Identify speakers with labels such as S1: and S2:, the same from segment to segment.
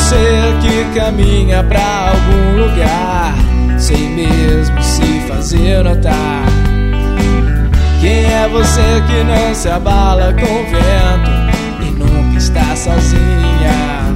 S1: você que caminha pra algum lugar sem mesmo se fazer notar? Quem é você que não se abala com o vento e nunca está sozinha?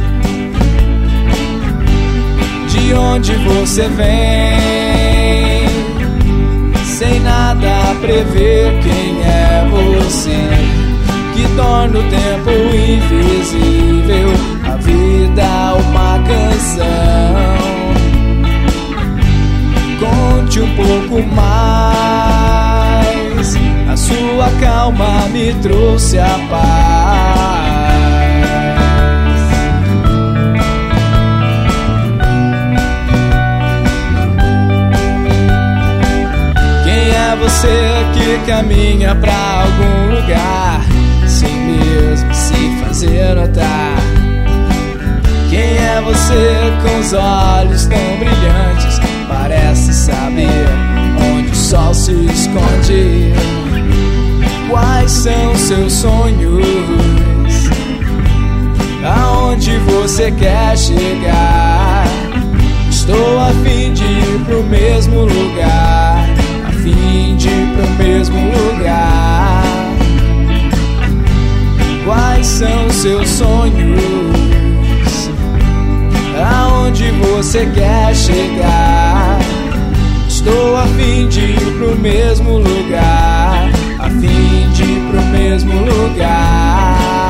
S1: De onde você vem, sem nada a prever? Quem é você que torna o tempo invisível, a vida uma canção? Conte um pouco mais, a sua calma me trouxe a paz. Quem é você que caminha pra algum lugar sem mesmo se fazer notar? Quem é você com os olhos tão brilhantes, parece saber onde o sol se esconde? Quais são seus sonhos? Aonde você quer chegar? Estou a fim de ir pro mesmo lugar, a fim de ir pro mesmo lugar. Quais são seus sonhos? Aonde você quer chegar? Estou a fim de ir pro mesmo lugar, a fim de ir pro mesmo lugar.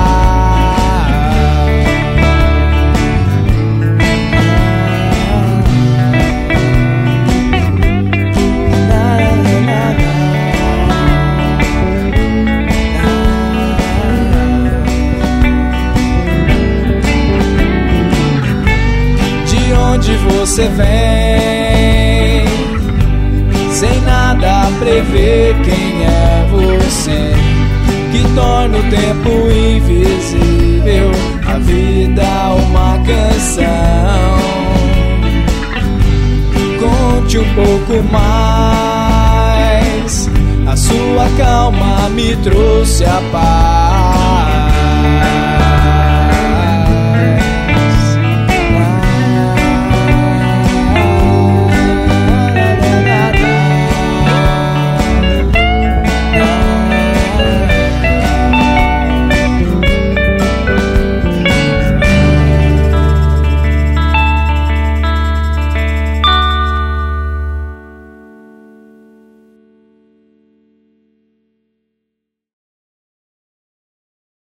S1: De você vem, sem nada a prever? Quem é você que torna o tempo invisível, a vida uma canção? Conte um pouco mais, a sua calma me trouxe a paz.